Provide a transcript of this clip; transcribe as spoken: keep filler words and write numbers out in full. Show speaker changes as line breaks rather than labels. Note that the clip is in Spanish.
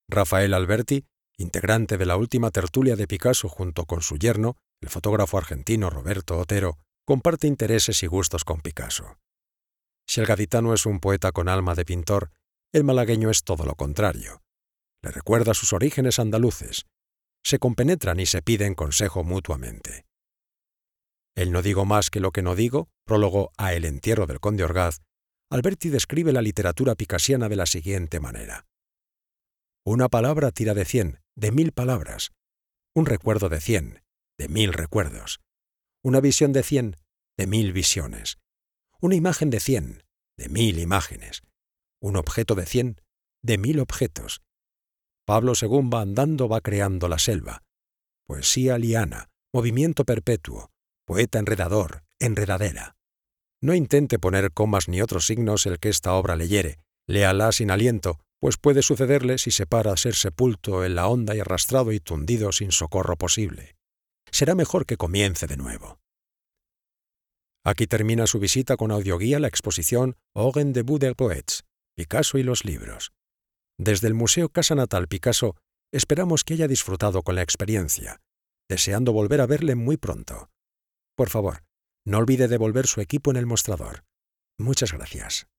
Rafael Alberti, integrante de la última tertulia de Picasso junto con su yerno, el fotógrafo argentino Roberto Otero, comparte intereses y gustos con Picasso. Si el gaditano es un poeta con alma de pintor, el malagueño es todo lo contrario. Le recuerda sus orígenes andaluces. Se compenetran y se piden consejo mutuamente. El No digo más que lo que no digo, prólogo a El entierro del conde Orgaz, Alberti describe la literatura picasiana de la siguiente manera. Una palabra tira de cien, de mil palabras. Un recuerdo de cien, de mil recuerdos. Una visión de cien, de mil visiones. Una imagen de cien, de mil imágenes. Un objeto de cien, de mil objetos. Pablo según va andando va creando la selva. Poesía liana, movimiento perpetuo, poeta enredador, enredadera. No intente poner comas ni otros signos el que esta obra leyere, léala sin aliento, pues puede sucederle si se para a ser sepulto en la honda y arrastrado y tundido sin socorro posible. Será mejor que comience de nuevo. Aquí termina su visita con audioguía la exposición Au rendez-vous des poètes, Picasso y los libros. Desde el Museo Casa Natal Picasso esperamos que haya disfrutado con la experiencia, deseando volver a verle muy pronto. Por favor, no olvide devolver su equipo en el mostrador. Muchas gracias.